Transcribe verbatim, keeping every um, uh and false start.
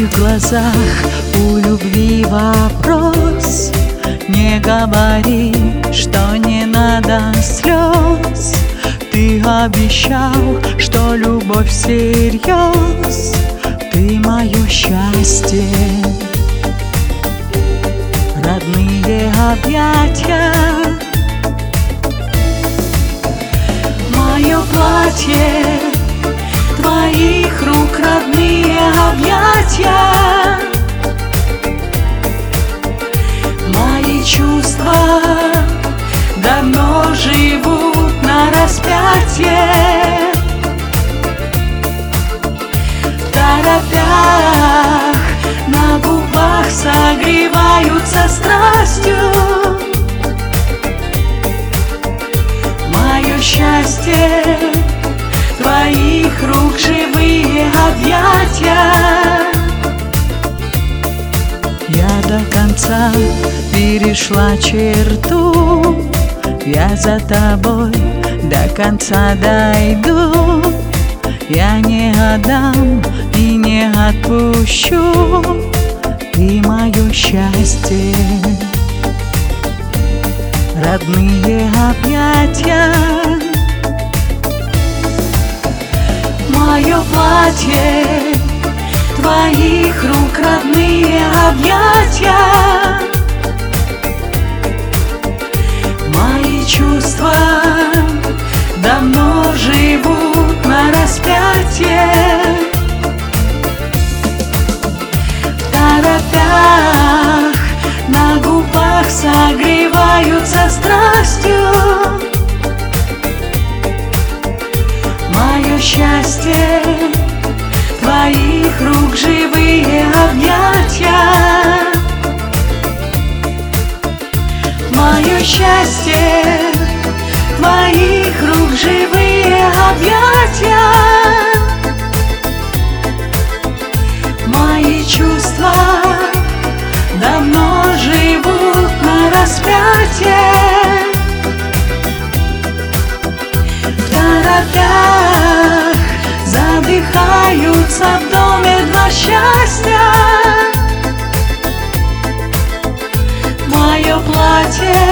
в глазах у любви вопрос. Не говори, что не надо слез. Ты обещал, что любовь всерьез. Ты мое счастье, родные объятия. Мое платье, твоих рук родные объятия. Мои чувства давно живут на распятие. В торопях на губах согреваются страстью. Мое счастье, твоих рук живые объятия. Я до конца перешла черту. Я за тобой до конца дойду. Я не отдам и не отпущу. Ты мое счастье, родные объятия. Мое платье, твоих рук родные объятия. Мои чувства давно живут на распятие. В торопях на губах согреваются страстью. Мое счастье, твоих рук живые объятия. Мое счастье, твоих рук живые объятия. Мои чувства давно живут на распятие. В торопях задыхаются в доме два счастья. Мое платье,